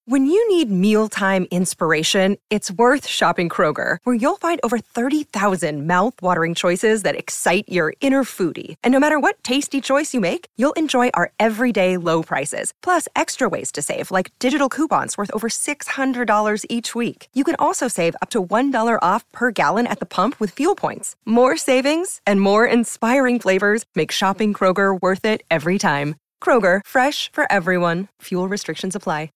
When you need mealtime inspiration, it's worth shopping Kroger, where you'll find over 30,000 mouth-watering choices that excite your inner foodie. And no matter what tasty choice you make, you'll enjoy our everyday low prices, plus extra ways to save, like digital coupons worth over $600 each week. You can also save up to $1 off per gallon at the pump with fuel points. More savings and more inspiring flavors make shopping Kroger worth it every time. Kroger, fresh for everyone. Fuel restrictions apply.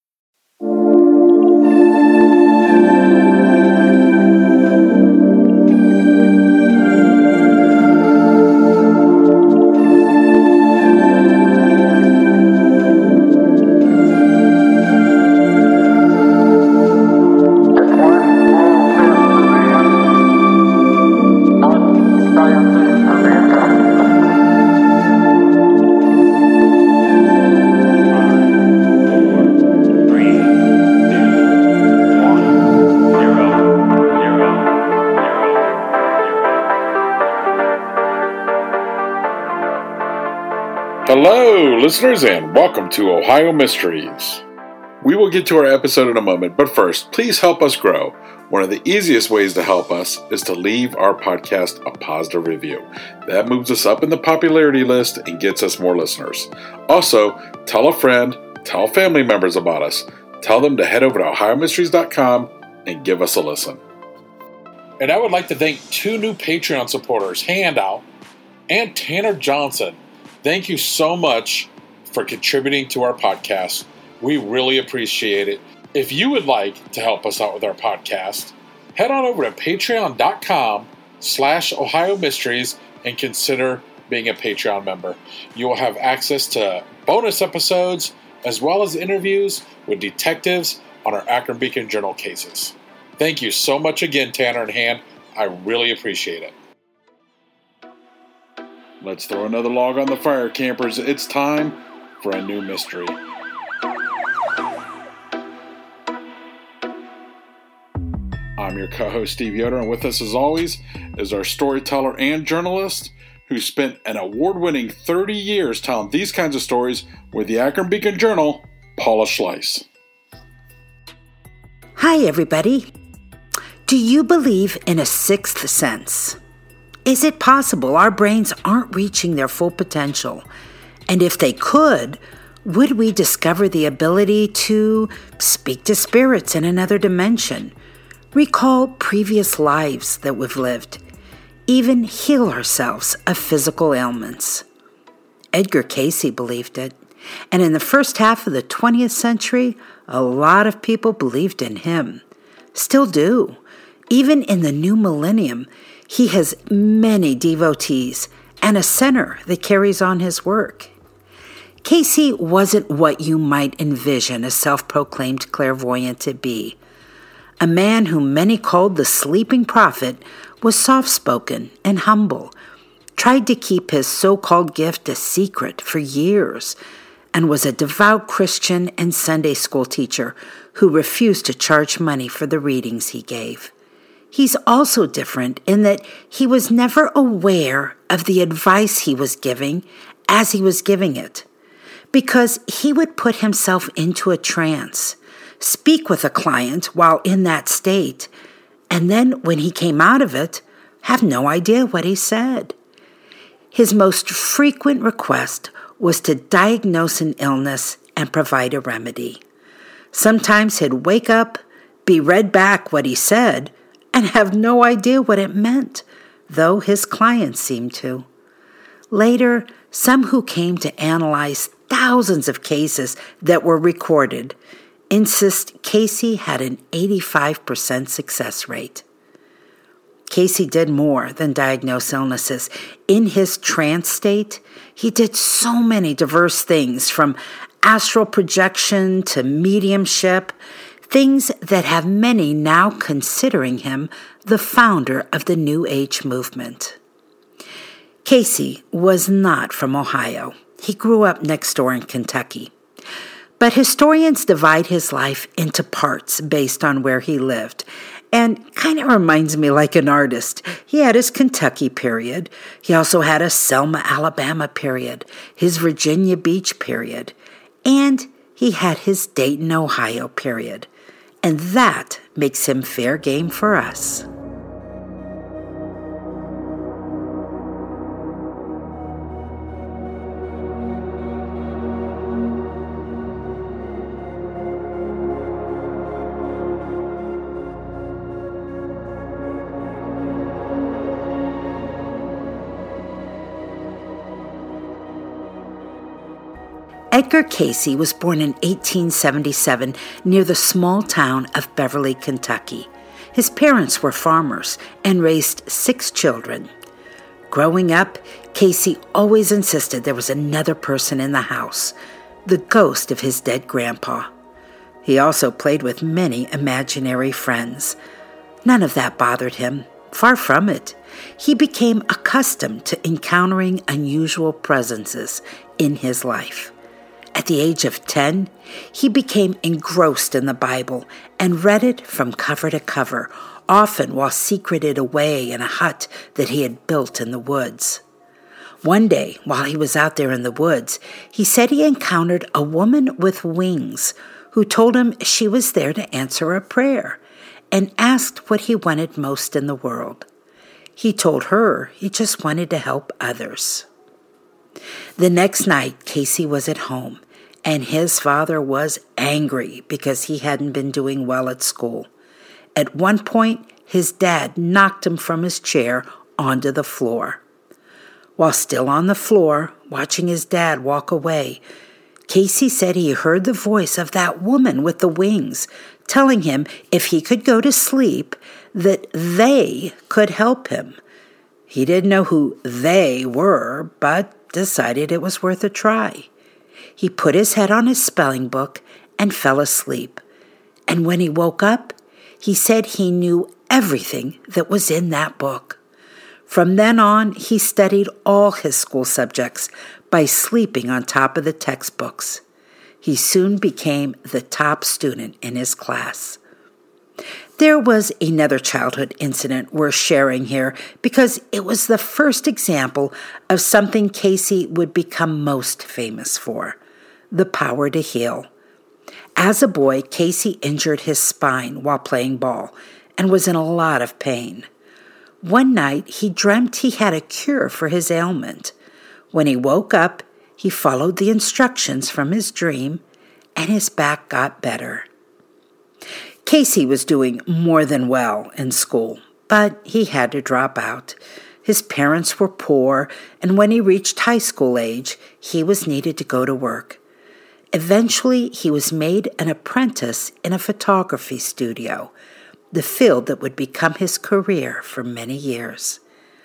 Hello, listeners, and welcome to Ohio Mysteries. We will get to our episode in a moment, but first, please help us grow. One of the easiest ways to help us is to leave our podcast a positive review. That moves us up in the popularity list and gets us more listeners. Also, tell a friend, tell family members about us. Tell them to head over to OhioMysteries.com and give us a listen. And I would like to thank two new Patreon supporters, Handout and Tanner Johnson. Thank you so much for contributing to our podcast. We really appreciate it. If you would like to help us out with our podcast, head on over to patreon.com/Ohio Mysteries and consider being a Patreon member. You will have access to bonus episodes as well as interviews with detectives on our Akron Beacon Journal cases. Thank you so much again, Tanner and Han. I really appreciate it. Let's throw another log on the fire, campers. It's time for a new mystery. I'm your co-host, Steve Yoder, and with us, as always, is our storyteller and journalist who spent an award-winning 30 years telling these kinds of stories with the Akron Beacon Journal, Paula Schleis. Hi, everybody. Do you believe in a sixth sense? Is it possible our brains aren't reaching their full potential? And if they could, would we discover the ability to speak to spirits in another dimension, recall previous lives that we've lived, even heal ourselves of physical ailments? Edgar Cayce believed it, and in the first half of the 20th century, a lot of people believed in him. Still do. Even in the new millennium, he has many devotees and a center that carries on his work. Cayce wasn't what you might envision a self-proclaimed clairvoyant to be. A man whom many called the sleeping prophet was soft-spoken and humble, tried to keep his so-called gift a secret for years, and was a devout Christian and Sunday school teacher who refused to charge money for the readings he gave. He's also different in that he was never aware of the advice he was giving as he was giving it, because he would put himself into a trance, speak with a client while in that state, and then when he came out of it, have no idea what he said. His most frequent request was to diagnose an illness and provide a remedy. Sometimes he'd wake up, be read back what he said, and have no idea what it meant, though his clients seemed to. Later, some who came to analyze thousands of cases that were recorded insist Cayce had an 85% success rate. Cayce did more than diagnose illnesses. In his trance state, he did so many diverse things, from astral projection to mediumship, things that have many now considering him the founder of the New Age movement. Cayce was not from Ohio. He grew up next door in Kentucky. But historians divide his life into parts based on where he lived, and kind of reminds me like an artist. He had his Kentucky period. He also had a Selma, Alabama period, his Virginia Beach period, and he had his Dayton, Ohio period, and that makes him fair game for us. Edgar Cayce was born in 1877 near the small town of Beverly, Kentucky. His parents were farmers and raised 6 children. Growing up, Cayce always insisted there was another person in the house, the ghost of his dead grandpa. He also played with many imaginary friends. None of that bothered him. Far from it. He became accustomed to encountering unusual presences in his life. At the age of 10, he became engrossed in the Bible and read it from cover to cover, often while secreted away in a hut that he had built in the woods. One day, while he was out there in the woods, he said he encountered a woman with wings who told him she was there to answer a prayer and asked what he wanted most in the world. He told her he just wanted to help others. The next night, Cayce was at home, and his father was angry because he hadn't been doing well at school. At one point, his dad knocked him from his chair onto the floor. While still on the floor, watching his dad walk away, Cayce said he heard the voice of that woman with the wings telling him if he could go to sleep, that they could help him. He didn't know who they were, but decided it was worth a try. He put his head on his spelling book and fell asleep. And when he woke up, he said he knew everything that was in that book. From then on, he studied all his school subjects by sleeping on top of the textbooks. He soon became the top student in his class. There was another childhood incident worth sharing here because it was the first example of something Cayce would become most famous for, the power to heal. As a boy, Cayce injured his spine while playing ball and was in a lot of pain. One night, he dreamt he had a cure for his ailment. When he woke up, he followed the instructions from his dream, and his back got better. Cayce was doing more than well in school, but he had to drop out. His parents were poor, and when he reached high school age, he was needed to go to work. Eventually, he was made an apprentice in a photography studio, the field that would become his career for many years.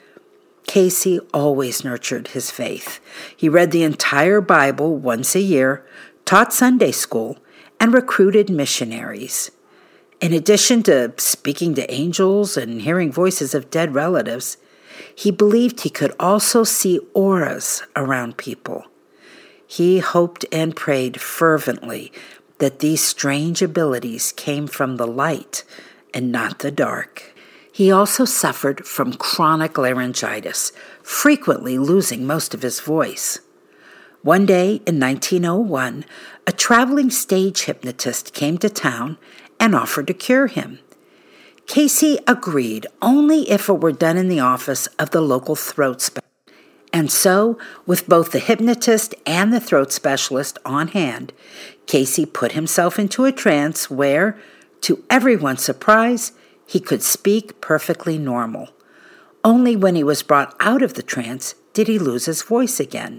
Cayce always nurtured his faith. He read the entire Bible once a year, taught Sunday school, and recruited missionaries. In addition to speaking to angels and hearing voices of dead relatives, he believed he could also see auras around people. He hoped and prayed fervently that these strange abilities came from the light and not the dark. He also suffered from chronic laryngitis, frequently losing most of his voice. One day in 1901, a traveling stage hypnotist came to town and offered to cure him. Cayce agreed only if it were done in the office of the local throat specialist. And so, with both the hypnotist and the throat specialist on hand, Cayce put himself into a trance where, to everyone's surprise, he could speak perfectly normal. Only when he was brought out of the trance did he lose his voice again.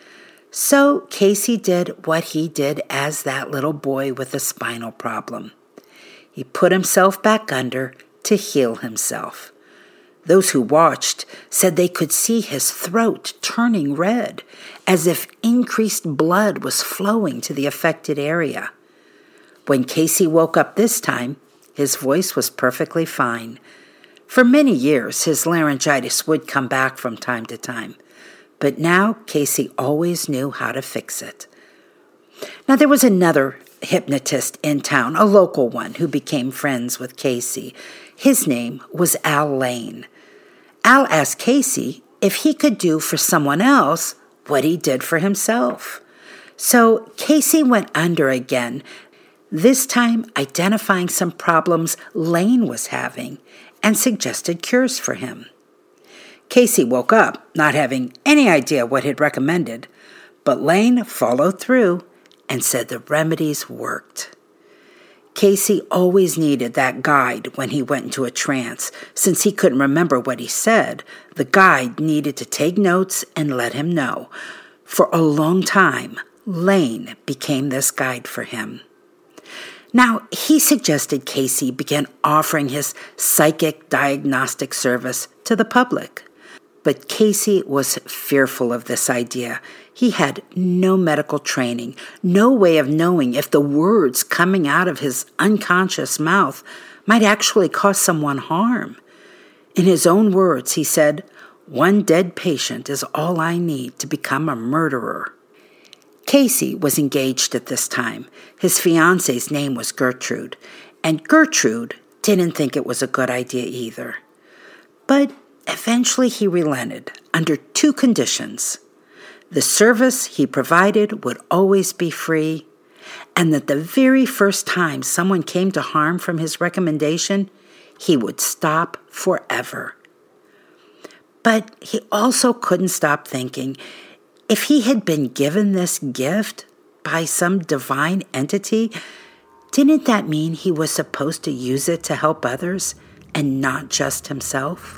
So Cayce did what he did as that little boy with a spinal problem. He put himself back under to heal himself. Those who watched said they could see his throat turning red, as if increased blood was flowing to the affected area. When Cayce woke up this time, his voice was perfectly fine. For many years, his laryngitis would come back from time to time, but now Cayce always knew how to fix it. Now, there was another hypnotist in town, a local one, who became friends with Cayce. His name was Al Lane. Al asked Cayce if he could do for someone else what he did for himself. So Casey went under again, this time identifying some problems Lane was having and suggested cures for him. Casey woke up, not having any idea what he'd recommended, but Lane followed through and said the remedies worked. Casey always needed that guide when he went into a trance. Since he couldn't remember what he said, the guide needed to take notes and let him know. For a long time, Lane became this guide for him. Now, he suggested Casey begin offering his psychic diagnostic service to the public. But Casey was fearful of this idea. He had no medical training, no way of knowing if the words coming out of his unconscious mouth might actually cause someone harm. In his own words, he said, "One dead patient is all I need to become a murderer." Casey was engaged at this time. His fiance's name was Gertrude, and Gertrude didn't think it was a good idea either. But eventually he relented under two conditions. The service he provided would always be free, and that the very first time someone came to harm from his recommendation, he would stop forever. But he also couldn't stop thinking, if he had been given this gift by some divine entity, didn't that mean he was supposed to use it to help others and not just himself?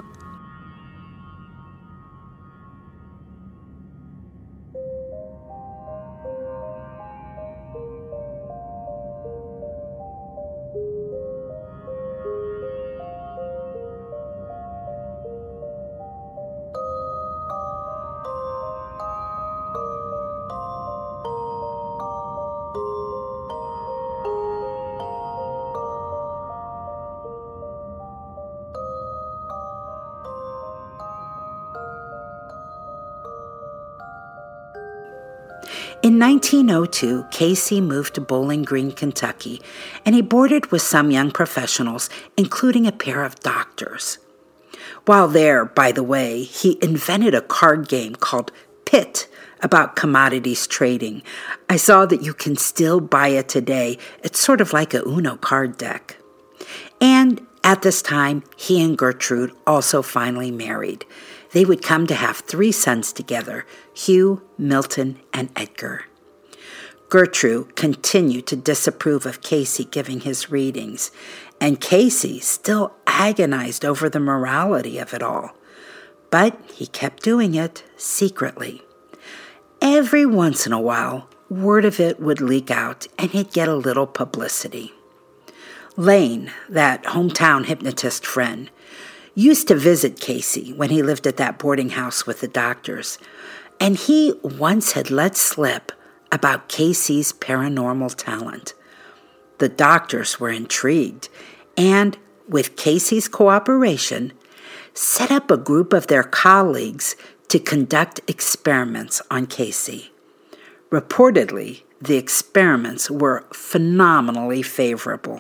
In 1902, Casey moved to Bowling Green, Kentucky, and he boarded with some young professionals, including a pair of doctors. While there, by the way, he invented a card game called Pit about commodities trading. I saw that you can still buy it today. It's sort of like a Uno card deck. And at this time, he and Gertrude also finally married. They would come to have 3 sons together, Hugh, Milton, and Edgar. Gertrude continued to disapprove of Casey giving his readings, and Casey still agonized over the morality of it all. But he kept doing it secretly. Every once in a while, word of it would leak out, and he'd get a little publicity. Lane, that hometown hypnotist friend, used to visit Casey when he lived at that boarding house with the doctors, and he once had let slip about Casey's paranormal talent. The doctors were intrigued, and with Casey's cooperation, set up a group of their colleagues to conduct experiments on Casey. Reportedly, the experiments were phenomenally favorable.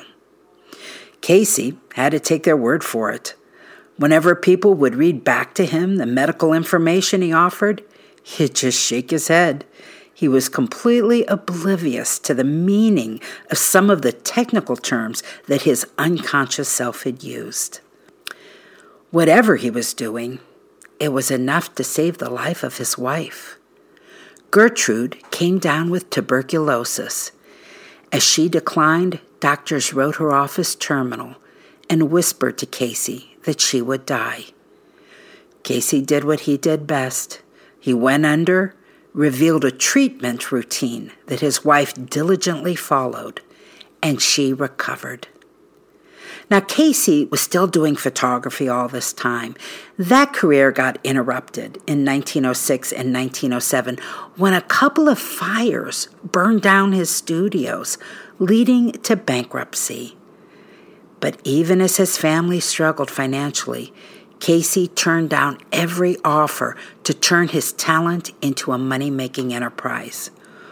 Casey had to take their word for it. Whenever people would read back to him the medical information he offered, he'd just shake his head. He was completely oblivious to the meaning of some of the technical terms that his unconscious self had used. Whatever he was doing, it was enough to save the life of his wife. Gertrude came down with tuberculosis. As she declined, doctors wrote her off as terminal and whispered to Casey that she would die. Casey did what he did best. He went under, revealed a treatment routine that his wife diligently followed, and she recovered. Now, Casey was still doing photography all this time. That career got interrupted in 1906 and 1907 when a couple of fires burned down his studios, leading to bankruptcy. But even as his family struggled financially, Casey turned down every offer to turn his talent into a money-making enterprise.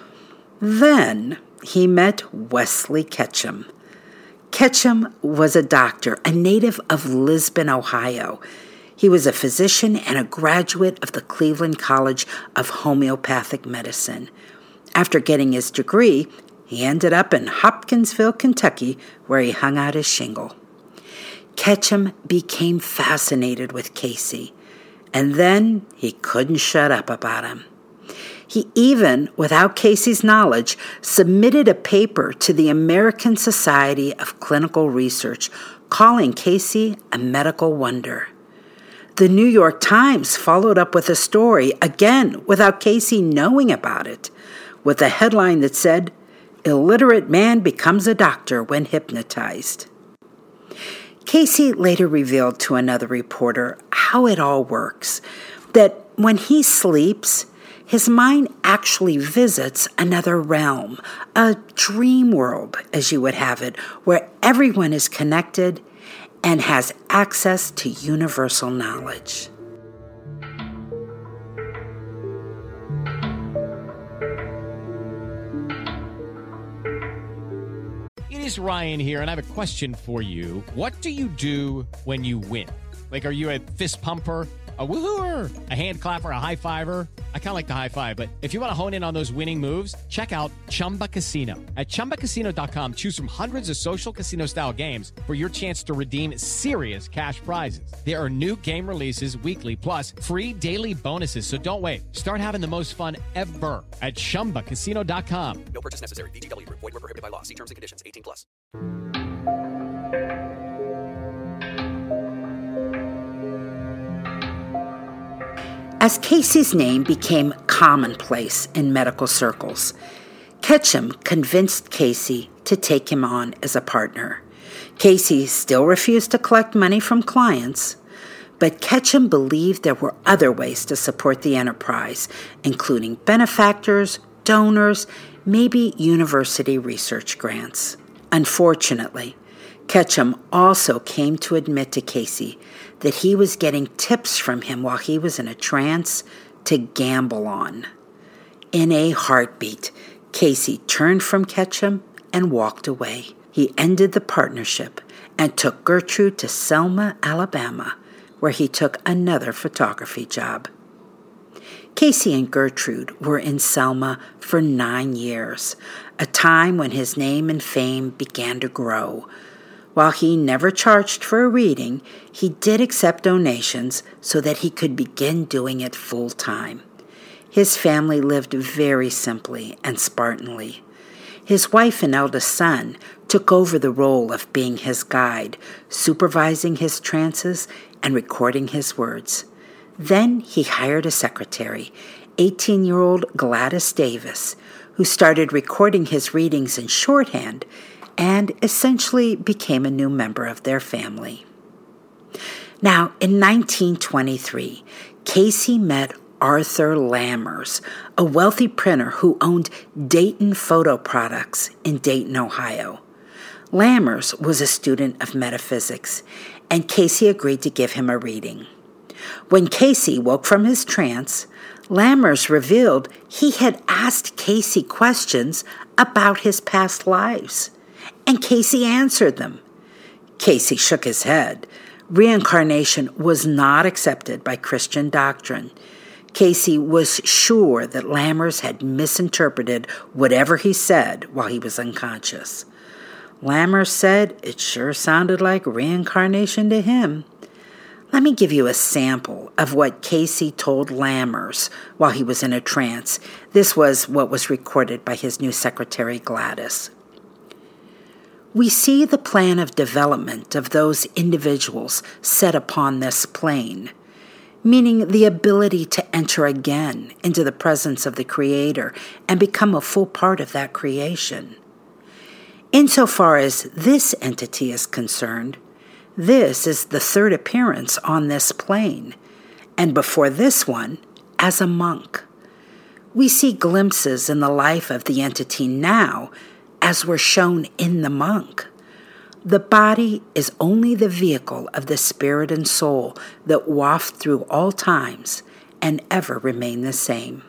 Then he met Wesley Ketchum. Ketchum was a doctor, a native of Lisbon, Ohio. He was a physician and a graduate of the Cleveland College of Homeopathic Medicine. After getting his degree, he ended up in Hopkinsville, Kentucky, where he hung out his shingle. Ketchum became fascinated with Casey, and then he couldn't shut up about him. He even, without Casey's knowledge, submitted a paper to the American Society of Clinical Research, calling Casey a medical wonder. The New York Times followed up with a story, again without Casey knowing about it, with a headline that said, "Illiterate man becomes a doctor when hypnotized." Casey later revealed to another reporter how it all works, that when he sleeps, his mind actually visits another realm, a dream world, as you would have it, where everyone is connected and has access to universal knowledge. It is Ryan here, and I have a question for you. What do you do when you win? Like, are you a fist pumper, a woohooer, a hand clapper, a high fiver? I kind of like the high five, but if you want to hone in on those winning moves, check out Chumba Casino. At ChumbaCasino.com, choose from hundreds of social casino-style games for your chance to redeem serious cash prizes. There are new game releases weekly, plus free daily bonuses, so don't wait. Start having the most fun ever at ChumbaCasino.com. No purchase necessary. VGW. Void where prohibited by law. See terms and conditions. 18+. As Casey's name became commonplace in medical circles, Ketchum convinced Casey to take him on as a partner. Casey still refused to collect money from clients, but Ketchum believed there were other ways to support the enterprise, including benefactors, donors, maybe university research grants. Unfortunately, Ketchum also came to admit to Casey that he was getting tips from him while he was in a trance to gamble on. In a heartbeat, Casey turned from Ketchum and walked away. He ended the partnership and took Gertrude to Selma, Alabama, where he took another photography job. Casey and Gertrude were in Selma for 9 years, a time when his name and fame began to grow. While he never charged for a reading, he did accept donations so that he could begin doing it full time. His family lived very simply and spartanly. His wife and eldest son took over the role of being his guide, supervising his trances and recording his words. Then he hired a secretary, 18-year-old Gladys Davis, who started recording his readings in shorthand and essentially became a new member of their family. Now, in 1923, Casey met Arthur Lammers, a wealthy printer who owned Dayton Photo Products in Dayton, Ohio. Lammers was a student of metaphysics, and Casey agreed to give him a reading. When Casey woke from his trance, Lammers revealed he had asked Casey questions about his past lives, and Casey answered them. Casey shook his head. Reincarnation was not accepted by Christian doctrine. Casey was sure that Lammers had misinterpreted whatever he said while he was unconscious. Lammers said it sure sounded like reincarnation to him. Let me give you a sample of what Casey told Lammers while he was in a trance. This was what was recorded by his new secretary, Gladys. We see the plan of development of those individuals set upon this plane, meaning the ability to enter again into the presence of the Creator and become a full part of that creation. Insofar as this entity is concerned, this is the third appearance on this plane, and before this one, as a monk. We see glimpses in the life of the entity now as were shown in the monk. The body is only the vehicle of the spirit and soul that waft through all times and ever remain the same.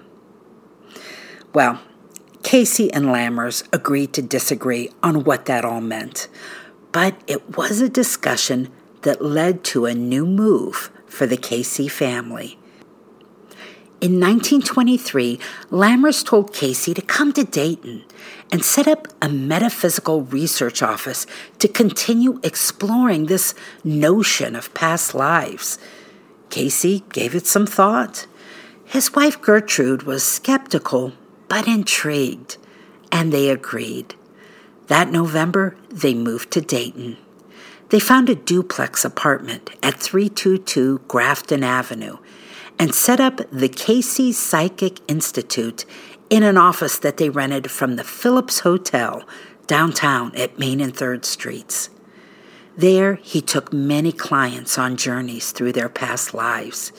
Well, Casey and Lammers agreed to disagree on what that all meant, but it was a discussion that led to a new move for the Casey family. In 1923, Lammers told Casey to come to Dayton and set up a metaphysical research office to continue exploring this notion of past lives. Casey gave it some thought. His wife Gertrude was skeptical but intrigued, and they agreed. That November, they moved to Dayton. They found a duplex apartment at 322 Grafton Avenue and set up the Casey Psychic Institute in an office that they rented from the Phillips Hotel downtown at Main and 3rd Streets. There, he took many clients on journeys through their past lives.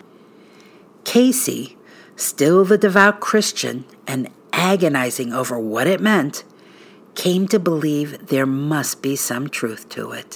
Casey, still the devout Christian and agonizing over what it meant, came to believe there must be some truth to it.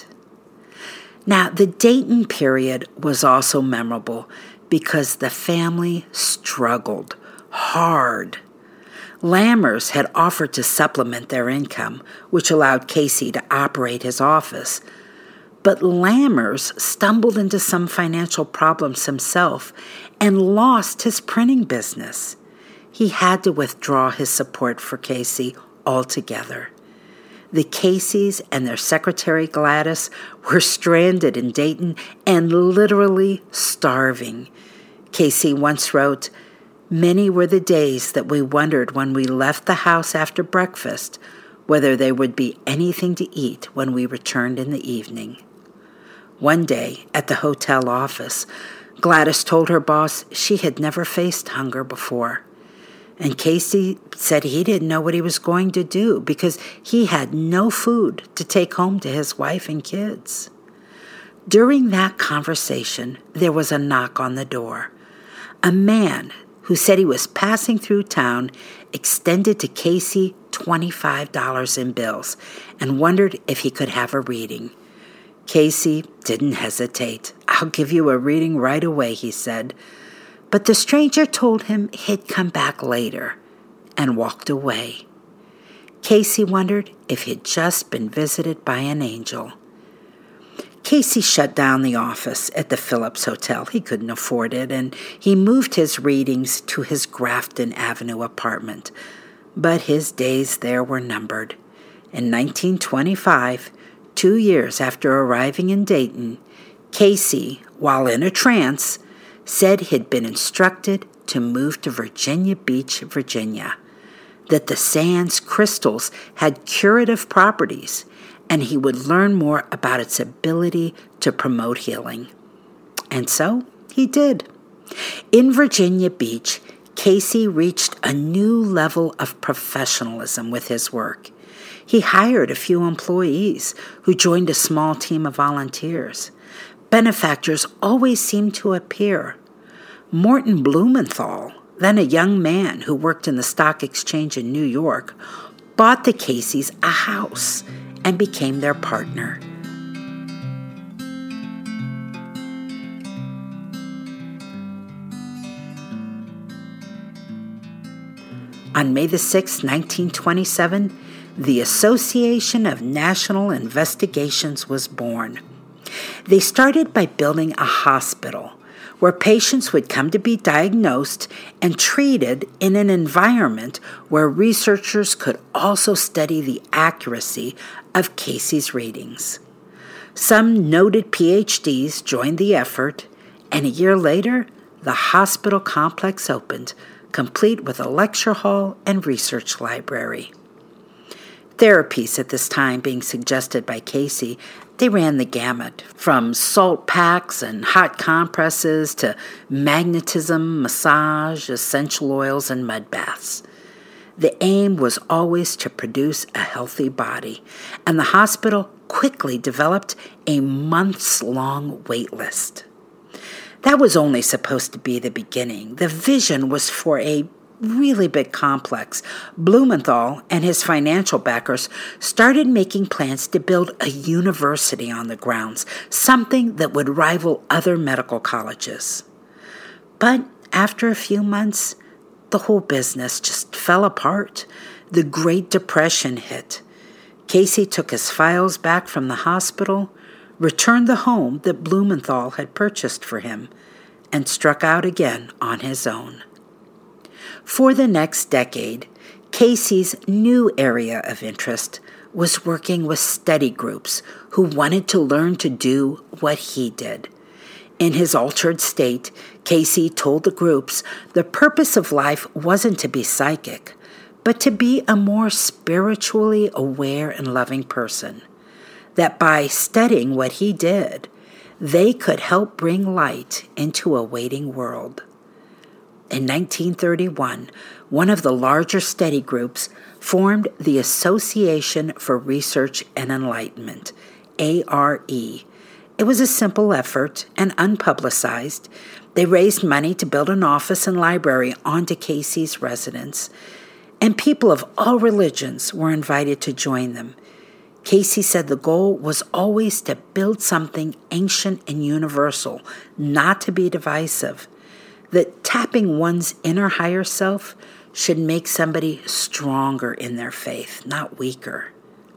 Now, the Dayton period was also memorable because the family struggled hard. Lammers had offered to supplement their income, which allowed Casey to operate his office. But Lammers stumbled into some financial problems himself and lost his printing business. He had to withdraw his support for Casey altogether. The Caseys and their secretary Gladys were stranded in Dayton and literally starving. Casey once wrote, "Many were the days that we wondered when we left the house after breakfast whether there would be anything to eat when we returned in the evening." One day at the hotel office, Gladys told her boss she had never faced hunger before. And Casey said he didn't know what he was going to do because he had no food to take home to his wife and kids. During that conversation, there was a knock on the door. A man who said he was passing through town extended to Casey $25 in bills and wondered if he could have a reading. Casey didn't hesitate. "I'll give you a reading right away," he said. But the stranger told him he'd come back later and walked away. Casey wondered if he'd just been visited by an angel. Casey shut down the office at the Phillips Hotel. He couldn't afford it, and he moved his readings to his Grafton Avenue apartment. But his days there were numbered. In 1925, 2 years after arriving in Dayton, Casey, while in a trance, said he'd been instructed to move to Virginia Beach, Virginia, that the sand's crystals had curative properties, and he would learn more about its ability to promote healing. And so he did. In Virginia Beach, Casey reached a new level of professionalism with his work. He hired a few employees who joined a small team of volunteers. Benefactors always seemed to appear. Morton Blumenthal, then a young man who worked in the stock exchange in New York, bought the Caseys a house and became their partner. On May 6, 1927, the Association of National Investigations was born. They started by building a hospital where patients would come to be diagnosed and treated in an environment where researchers could also study the accuracy of Casey's readings. Some noted PhDs joined the effort, and a year later, the hospital complex opened, complete with a lecture hall and research library. Therapies at this time being suggested by Casey, they ran the gamut, from salt packs and hot compresses to magnetism, massage, essential oils, and mud baths. The aim was always to produce a healthy body, and the hospital quickly developed a months-long wait list. That was only supposed to be the beginning. The vision was for a really big complex. Blumenthal and his financial backers started making plans to build a university on the grounds, something that would rival other medical colleges. But after a few months, the whole business just fell apart. The Great Depression hit. Casey took his files back from the hospital, returned the home that Blumenthal had purchased for him, and struck out again on his own. For the next decade, Casey's new area of interest was working with study groups who wanted to learn to do what he did. In his altered state, Casey told the groups the purpose of life wasn't to be psychic, but to be a more spiritually aware and loving person. That by studying what he did, they could help bring light into a waiting world. In 1931, one of the larger study groups formed the Association for Research and Enlightenment, ARE. It was a simple effort and unpublicized. They raised money to build an office and library onto Casey's residence, and people of all religions were invited to join them. Casey said the goal was always to build something ancient and universal, not to be divisive. That tapping one's inner higher self should make somebody stronger in their faith, not weaker.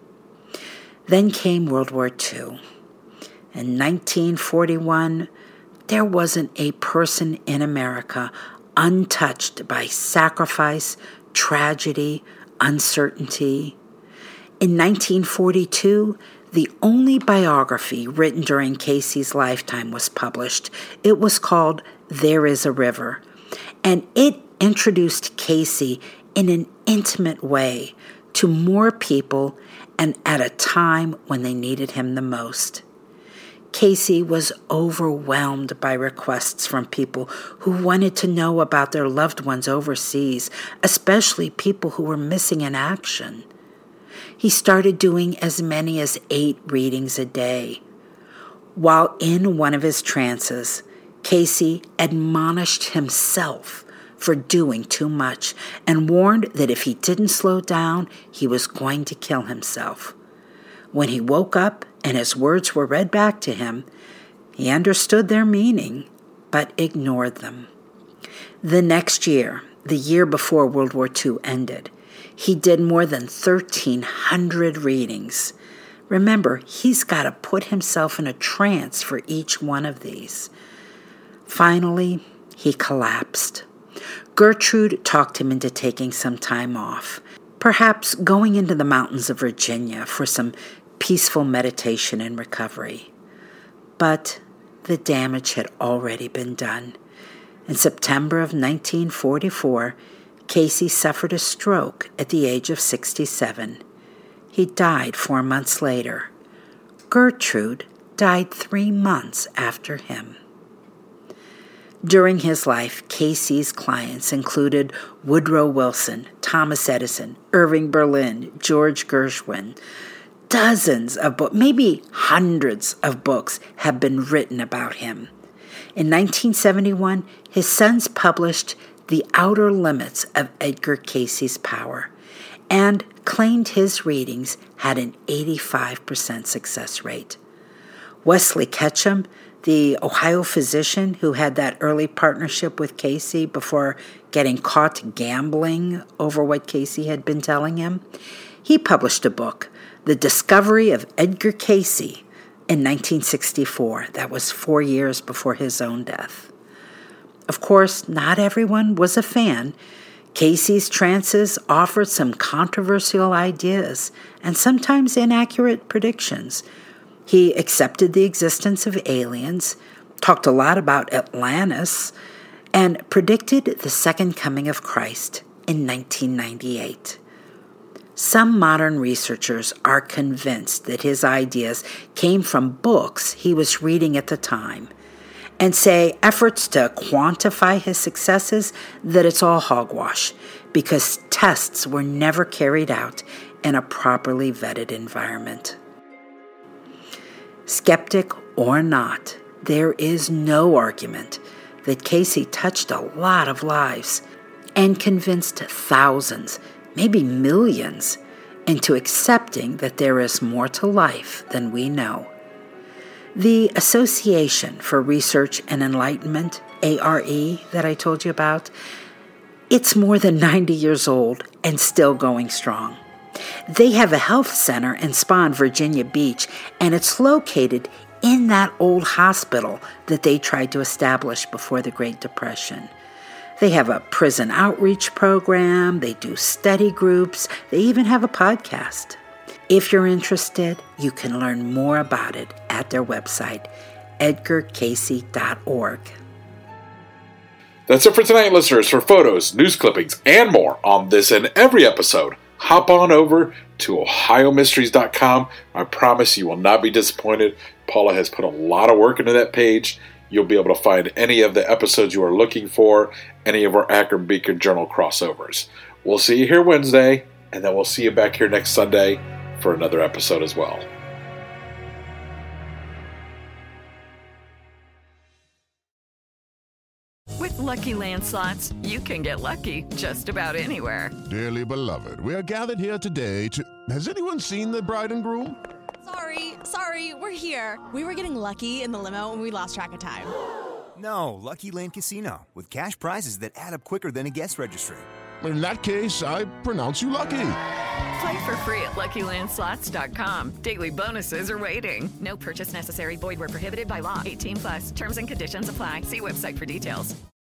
Then came World War II. In 1941, there wasn't a person in America untouched by sacrifice, tragedy, uncertainty. In 1942, the only biography written during Casey's lifetime was published. It was called There Is a River, and it introduced Casey in an intimate way to more people and at a time when they needed him the most. Casey was overwhelmed by requests from people who wanted to know about their loved ones overseas, especially people who were missing in action. He started doing as many as 8 readings a day. While in one of his trances, Casey admonished himself for doing too much and warned that if he didn't slow down, he was going to kill himself. When he woke up and his words were read back to him, he understood their meaning, but ignored them. The next year, the year before World War II ended, he did more than 1,300 readings. Remember, he's got to put himself in a trance for each one of these. Finally, he collapsed. Gertrude talked him into taking some time off, perhaps going into the mountains of Virginia for some peaceful meditation and recovery. But the damage had already been done. In September of 1944, Casey suffered a stroke at the age of 67. He died 4 months later. Gertrude died 3 months after him. During his life, Casey's clients included Woodrow Wilson, Thomas Edison, Irving Berlin, George Gershwin. Dozens of books, maybe hundreds of books, have been written about him. In 1971, his sons published The Outer Limits of Edgar Casey's Power and claimed his readings had an 85% success rate. Wesley Ketchum, the Ohio physician who had that early partnership with Casey before getting caught gambling over what Casey had been telling him, he published a book, The Discovery of Edgar Casey, in 1964. That was 4 years before his own death. Of course, not everyone was a fan. Casey's trances offered some controversial ideas and sometimes inaccurate predictions. He accepted the existence of aliens, talked a lot about Atlantis, and predicted the second coming of Christ in 1998. Some modern researchers are convinced that his ideas came from books he was reading at the time, and say efforts to quantify his successes that it's all hogwash because tests were never carried out in a properly vetted environment. Skeptic or not, there is no argument that Casey touched a lot of lives and convinced thousands, maybe millions, into accepting that there is more to life than we know. The Association for Research and Enlightenment, ARE, that I told you about, it's more than 90 years old and still going strong. They have a health center in Spahn, Virginia Beach, and it's located in that old hospital that they tried to establish before the Great Depression. They have a prison outreach program, they do study groups, they even have a podcast. If you're interested, you can learn more about it at their website, edgarcayce.org. That's it for tonight, listeners. For photos, news clippings, and more on this and every episode, hop on over to OhioMysteries.com. I promise you will not be disappointed. Paula has put a lot of work into that page. You'll be able to find any of the episodes you are looking for, any of our Akron Beacon Journal crossovers. We'll see you here Wednesday, and then we'll see you back here next Sunday for another episode as well. With Lucky Land Slots, you can get lucky just about anywhere. Dearly beloved, we are gathered here today to... Has anyone seen the bride and groom? Sorry, we're here. We were getting lucky in the limo and we lost track of time. No, Lucky Land Casino, with cash prizes that add up quicker than a guest registry. In that case, I pronounce you lucky. Play for free at LuckyLandSlots.com. Daily bonuses are waiting. No purchase necessary. Void where prohibited by law. 18+. Terms and conditions apply. See website for details.